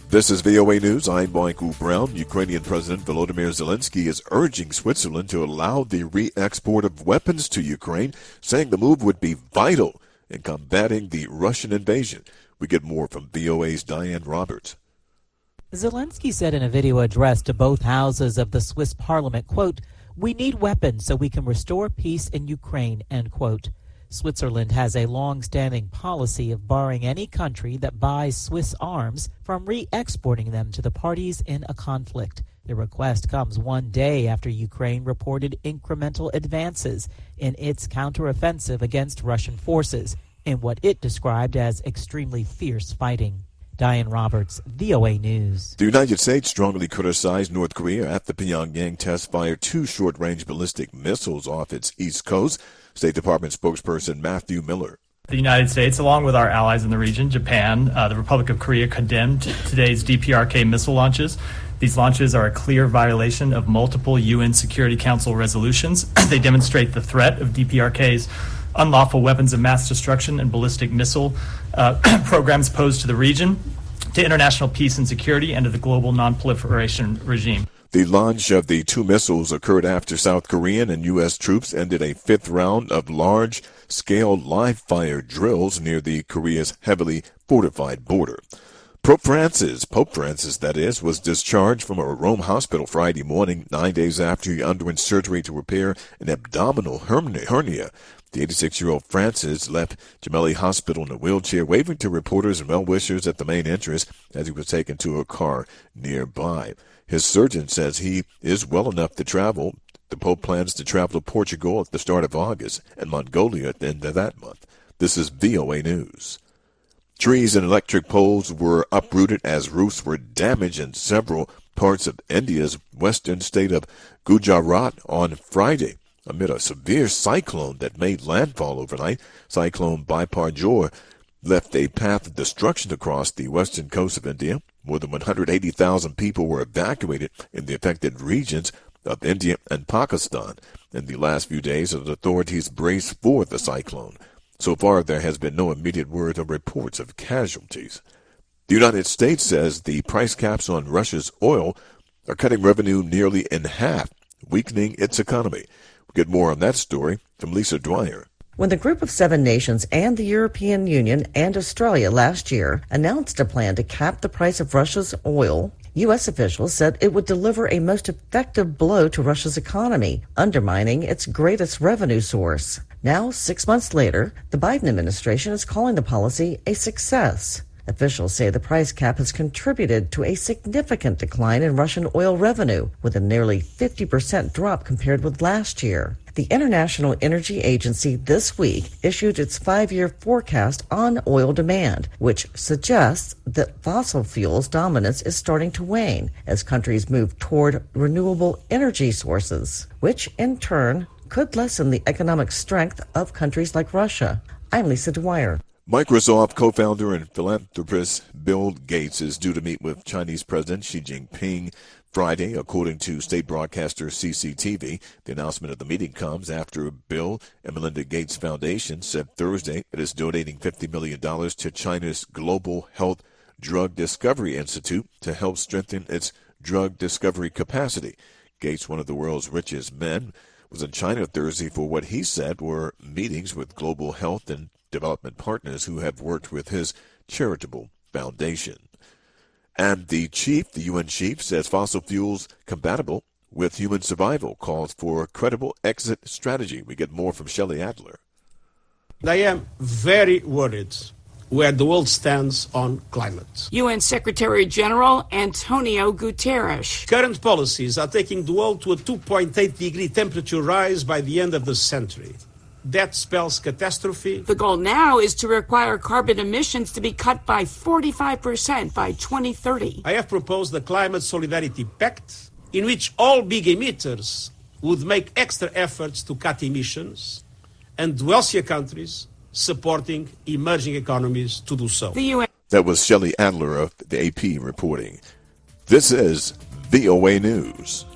This is VOA News. I'm Michael Brown. Ukrainian President Volodymyr Zelensky is urging Switzerland to allow the re-export of weapons to Ukraine, saying the move would be vital in combating the Russian invasion. We get more from VOA's Diane Roberts. Zelensky said in a video address to both houses of the Swiss parliament, quote, "We need weapons so we can restore peace in Ukraine," end quote. Switzerland has a long-standing policy of barring any country that buys Swiss arms from re-exporting them to the parties in a conflict. The request comes one day after Ukraine reported incremental advances in its counteroffensive against Russian forces in what it described as extremely fierce fighting. Diane Roberts, VOA News. The United States strongly criticized North Korea after Pyongyang test-fired 2 short-range ballistic missiles off its east coast. State Department spokesperson Matthew Miller. The United States, along with our allies in the region, Japan, the Republic of Korea, condemned today's DPRK missile launches. These launches are a clear violation of multiple UN Security Council resolutions. They demonstrate the threat of DPRK's unlawful weapons of mass destruction and ballistic missile programs posed to the region, to international peace and security, and to the global non-proliferation regime. The launch of the 2 missiles occurred after South Korean and U.S. troops ended a 5th round of large-scale live-fire drills near the Korea's heavily fortified border. Pope Francis, was discharged from a Rome hospital Friday morning, 9 days after he underwent surgery to repair an abdominal hernia. The 86-year-old Francis left Gemelli Hospital in a wheelchair, waving to reporters and well-wishers at the main entrance as he was taken to a car nearby. His surgeon says he is well enough to travel. The Pope plans to travel to Portugal at the start of August and Mongolia at the end of that month. This is VOA News. Trees and electric poles were uprooted as roofs were damaged in several parts of India's western state of Gujarat on Friday amid a severe cyclone that made landfall overnight. Cyclone Biparjoy left a path of destruction across the western coast of India. More than 180,000 people were evacuated in the affected regions of India and Pakistan in the last few days as authorities brace for the cyclone. So far, there has been no immediate word or reports of casualties. The United States says the price caps on Russia's oil are cutting revenue nearly in half, weakening its economy. We'll get more on that story from Lisa Dwyer. When the Group of 7 nations and the European Union and Australia last year announced a plan to cap the price of Russia's oil, U.S. officials said it would deliver a most effective blow to Russia's economy, undermining its greatest revenue source. Now, 6 months later, the Biden administration is calling the policy a success. Officials say the price cap has contributed to a significant decline in Russian oil revenue, with a nearly 50% drop compared with last year. The International Energy Agency this week issued its 5-year forecast on oil demand, which suggests that fossil fuels dominance is starting to wane as countries move toward renewable energy sources, which in turn could lessen the economic strength of countries like Russia. I'm Lisa Dwyer. Microsoft co-founder and philanthropist Bill Gates is due to meet with Chinese President Xi Jinping Friday, according to state broadcaster CCTV. The announcement of the meeting comes after Bill and Melinda Gates Foundation said Thursday it is donating $50 million to China's Global Health Drug Discovery Institute to help strengthen its drug discovery capacity. Gates, one of the world's richest men, was in China Thursday for what he said were meetings with global health and development partners who have worked with his charitable foundation. And the UN chief, says fossil fuels compatible with human survival, calls for a credible exit strategy. We get more from Shelley Adler. I am very worried where the world stands on climate. UN Secretary General Antonio Guterres. Current policies are taking the world to a 2.8 degree temperature rise by the end of the century. That spells catastrophe. The goal now is to require carbon emissions to be cut by 45% by 2030. I have proposed the Climate Solidarity Pact, in which all big emitters would make extra efforts to cut emissions, and wealthier countries supporting emerging economies to do so. That was Shelley Adler of the AP reporting. This is VOA News.